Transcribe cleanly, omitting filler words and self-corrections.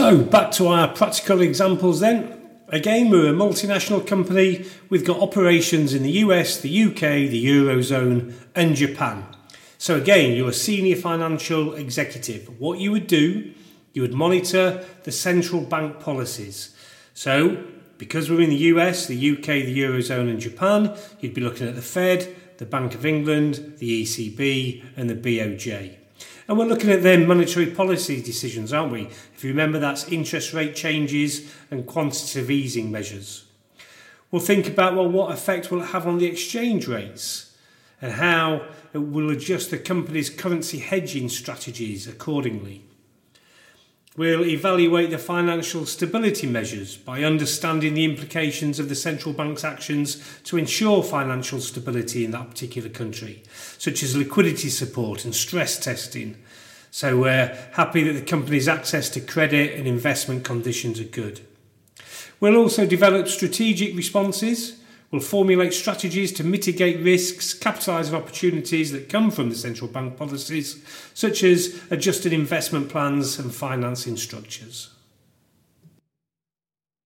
So back to our practical examples then. Again, we're a multinational company. We've got operations in the US, the UK, the Eurozone and Japan. So again, you're a senior financial executive. What you would do, you would monitor the central bank policies. So because we're in the US, the UK, the Eurozone and Japan, you'd be looking at the Fed, the Bank of England, the ECB and the BOJ. And we're looking at their monetary policy decisions, aren't we? If you remember, that's interest rate changes and quantitative easing measures. We'll think about, what effect will it have on the exchange rates and how it will adjust the company's currency hedging strategies accordingly. We'll evaluate the financial stability measures by understanding the implications of the central bank's actions to ensure financial stability in that particular country, such as liquidity support and stress testing. So we're happy that the company's access to credit and investment conditions are good. We'll also develop strategic responses. We'll formulate strategies to mitigate risks, capitalise on opportunities that come from the central bank policies, such as adjusted investment plans and financing structures.